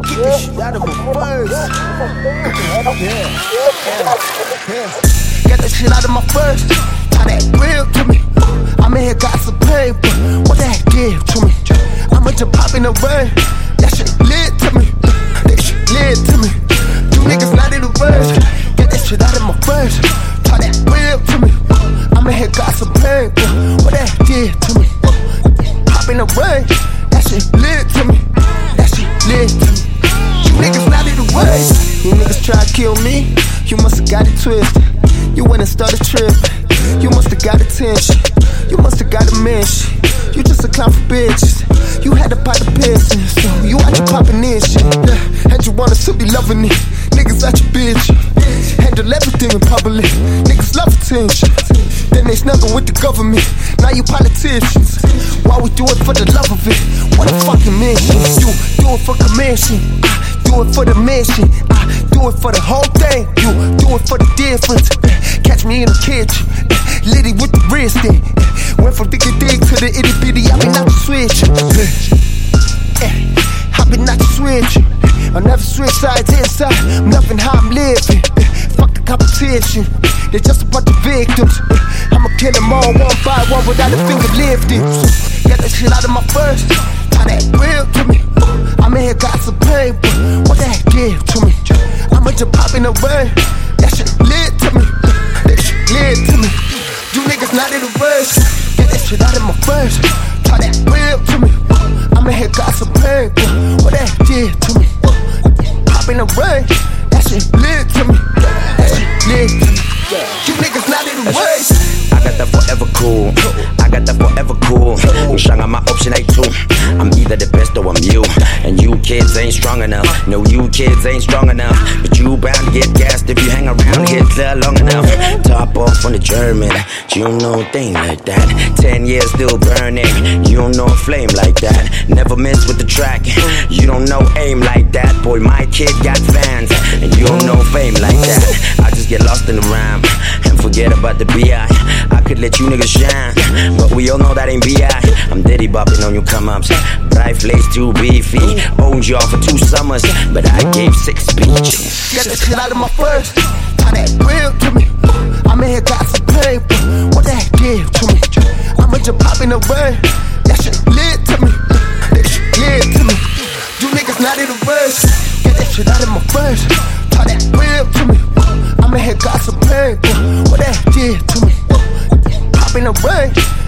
Get this shit out of my first. Get that shit out of my first. Tie that real to me. I'm in here, got some paper. What that give to me? I'ma just pop in the rain. That shit lit to me. That shit lit to me. You niggas not in the verse. Get that shit out of my first. Tie that real to me. I'm in here, got some paper. What that did to me? Pop in the rain. That shit lit to me. That shit lit to me. You niggas not in the verse. You niggas try to kill me. You must've got it twisted. You went and started tripping. You must've got attention. You must've got a mission. You just a clown for bitches. You had to pop the piston, so you out your poppin' this shit. Yeah. And you want us to be loving it. Niggas out your bitch. Handle everything in public. Niggas love attention. Then they snuggle with the government. Now you politicians. Why we do it for the love of it? What a fucking mission. You do it for commission. Do it for the mission. I do it for the whole thing. You do it for the difference. Catch me in the kitchen. Litty with the wrist in. Went from dicky dick to the itty bitty. I been out the switch. I been out the switch. I never switch sides inside. I'm loving how I'm living. Fuck the competition. They're just a bunch of victims. I'ma kill them all one by one without a finger lifted. Get that shit out of my first. Tie that real to me. I'm in here, got some paper. What that give to me? I'ma just pop in the rain. That shit lit to me. That shit lit to me. You niggas not in the verse. Get that shit out of my first. Tie that real to me. I'm in here, got some paper. What that did to me? Pop in the rain. That shit lit to me. That shit lit to me. You niggas not in the verse. I got that forever cool. I got that forever cool. Ngihlanga my option A2. I'm either the best or I'm you. And you kids ain't strong enough. No, you kids ain't strong enough. But you bound to get gassed if you hang around here long enough. Top off on the German. You know a thing like that. 10 years still burning. You don't know a flame like that. Never miss with the track. You don't know aim like that. Boy, my kid got fans. And you don't know fame like that. I just get lost in the rhyme and forget about the B.I. I could let you niggas shine, but we all know that ain't B.I. I'm Diddy bopping on you come-ups. Bright flakes too beefy. Owned y'all for 2 summers, but I gave 6 speeches. Get that shit out of my first. Tie that real to me. I'm in here, got some paper. What that give to me? I'ma just pop in the rain. That shit lit to me. That shit lit to me. You niggas not in the verse. Get that shit out of my first. Tie that real to me. I'm in here, got some paper. What that did to me? Pop in the rain.